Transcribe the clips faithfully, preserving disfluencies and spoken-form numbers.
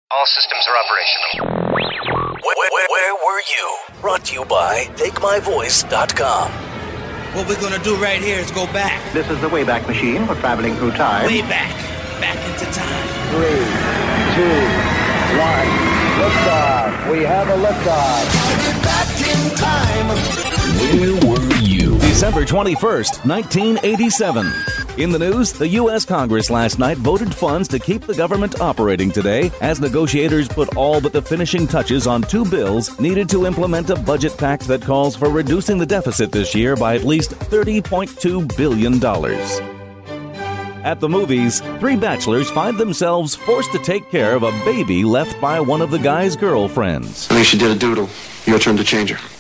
All systems are operational. Where, where, where were you? Brought to you by take my voice dot com. What we're gonna do right here is go back. This is the Wayback Machine for traveling through time. Way back. Back into time. Three, two, one. Liftoff. We have a liftoff. Back in time. Where were you? December twenty-first, nineteen eighty-seven. In the news, the U S Congress last night voted funds to keep the government operating today as negotiators put all but the finishing touches on two bills needed to implement a budget pact that calls for reducing the deficit this year by at least thirty point two billion dollars. At the movies, three bachelors find themselves forced to take care of a baby left by one of the guy's girlfriends. I think she did a doodle. Your turn to change her.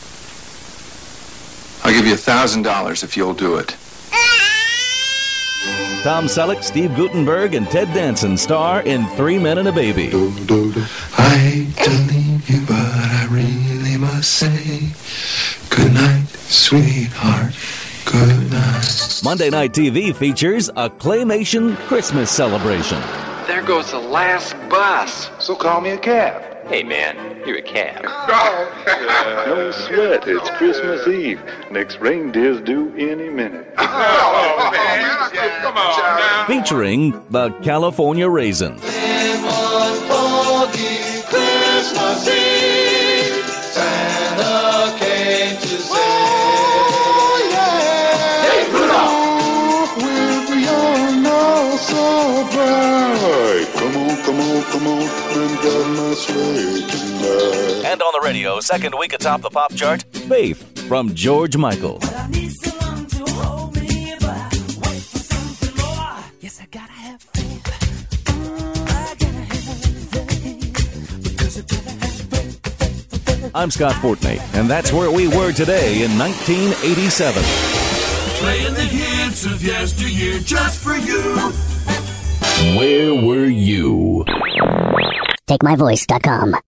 I'll give you a thousand dollars if you'll do it. Tom Selleck, Steve Guttenberg, and Ted Danson star in Three Men and a Baby. I hate to leave you, but I really must say good night, sweetheart. Good night. Monday Night T V features a claymation Christmas celebration. There goes the last bus. So call me a cab. Hey, man, you're a cab. No sweat, it's Christmas Eve. Next reindeer's due any minute. Oh, man. Come on now. Featuring the California Raisins. Christmas Eve. Santa came to say, oh, yeah. Hey, Rudolph. With your nose so bright. Come on, come on, come on, and drive my sleigh tonight. And on the radio, second week atop the pop chart, Faith from George Michael. I'm Scott Fortney, and that's where we were today in nineteen eighty-seven. Playing the hits of yesteryear just for you. Where were you? take my voice dot com